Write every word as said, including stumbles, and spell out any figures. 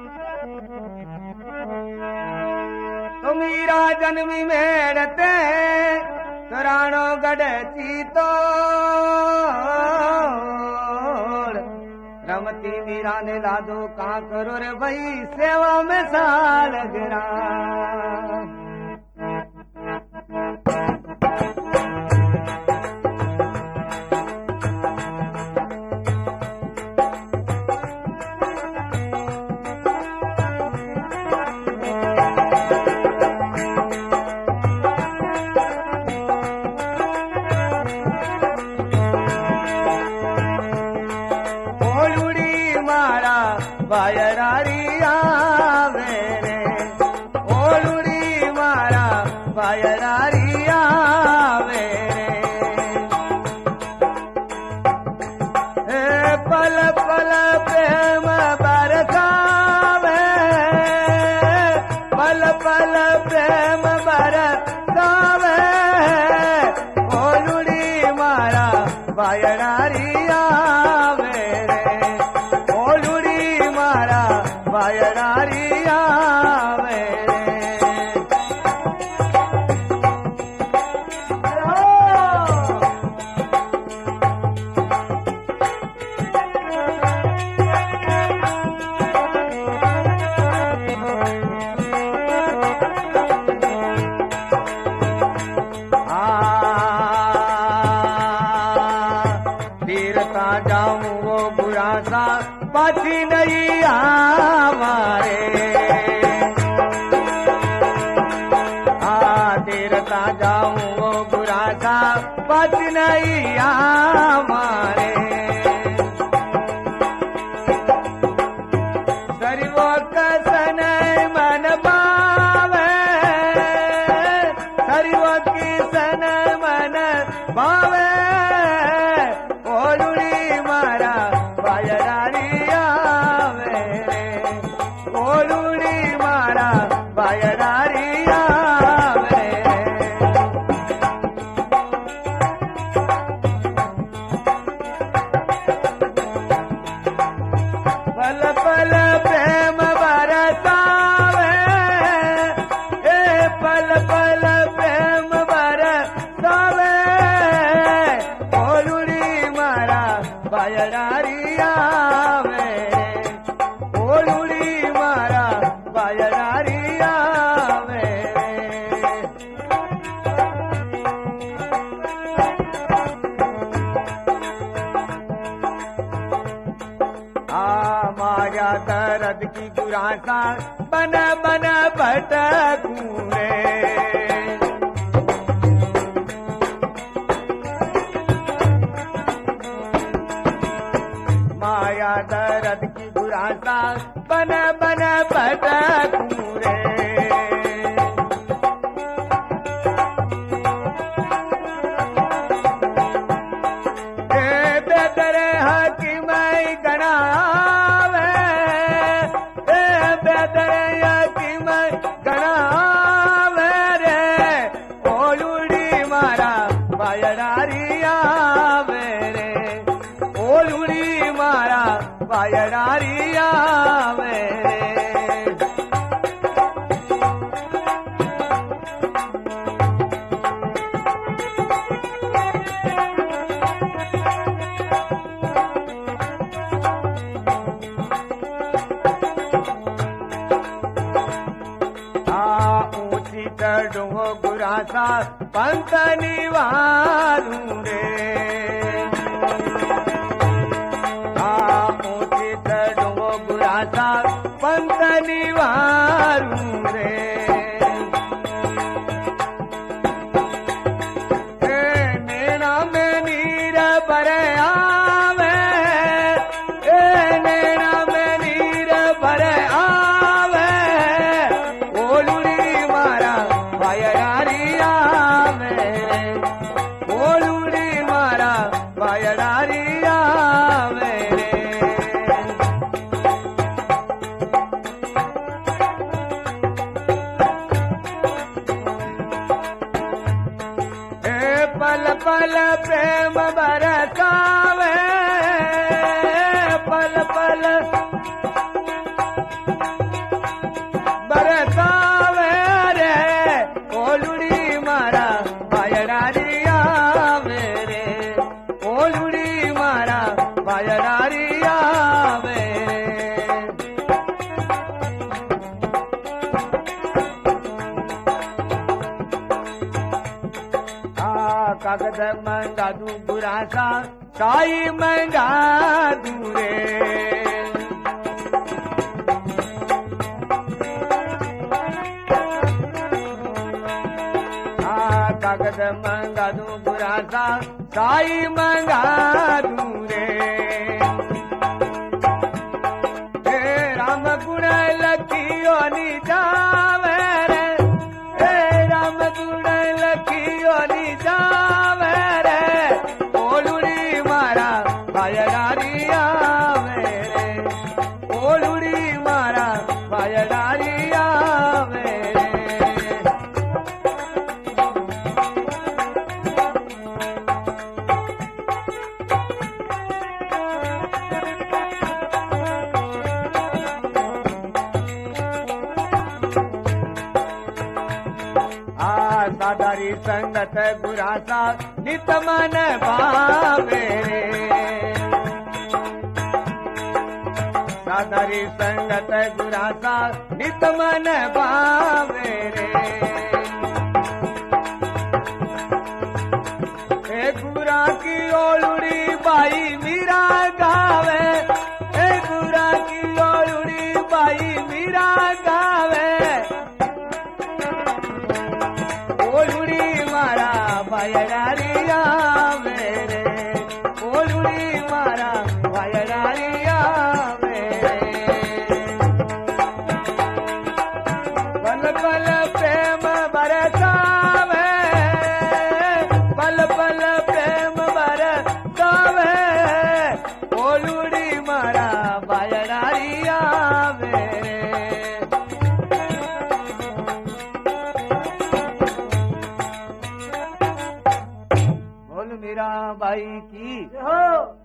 तो मीरा जन्मी मेड़ते तराणो गढ़ चीतो रमती मीरा ने लादो कहाँ करो रे भाई सेवा में साल गिरा। बायरारी आवे रे ओलुड़ी मारा बायरारी आवे रे पल पल प्रेम बरसावे पल पल प्रेम बरसावे ओलुड़ी मारा बायरारी आवे बायरारी आवे तीरता जाऊं वो बुरा सा पाछी नहीं हमारे आ तीरता जाऊं वो बुरा सा पाछी नहीं हमारे सरिवो कसन मन बावे सरिवो किसन मन बावे ओलुड़ी मारा बायरारी आवे ओलुड़ी मारा बायरारी आवे पल पल प्रेम बरसावे ए पल पल प्रेम बरसावे ओलुड़ी मारा बायरारी आवे ओलुड़ी मारा बायरारी आवे आ माया दर्द की गुरासा बन बन भटकूं रे माया दर्द की बुरासा बन बन भटकूं रे ए बेदरे हकीम गणावे ए बेदरे हकीम गणावे रे ओलुड़ी मारा बायरारी आवे रे ओलुड़ी मारा बायरारी आवे आ ऊंची चढ़ो गुरासा पंत निवारू रे गुरासा पंत निवारू रे ए नैना में नीर भरे आवे ए नैना में नीर भरे आवे ओलुड़ी मारा बायरारी आवे ओलुड़ी मारा बायरारी आवे पल पल प्रेम बरसावे पल पल कागज मंगा दू गुरासा साई मंगा दू रे कागज मंगा दू गुरासा साई मंगा दू रे हे राम गुण लखियो नी जावे रे हे राम गुण लखियो नी जावे रे ओलुड़ी मारा भायडारी आवे रे ओलुड़ी मारा भायडारी आवे साधारी संगत गुरासा नित मन भावे साधारी संगत गुरासा नित मन भावे रे हे गुरा की ओलुड़ी बाई मीरा गावे हे गुरा की ओलुड़ी बाई मीरा गावे ओलुड़ी मारा भायडारिया मेरे ओलुड़ी मारा भायडारिया मेरे पल पल प्रेम बरसावे पल पल प्रेम बरसावे ओलुड़ी मारा भायडारिया मेरे मीरा बाई की हो।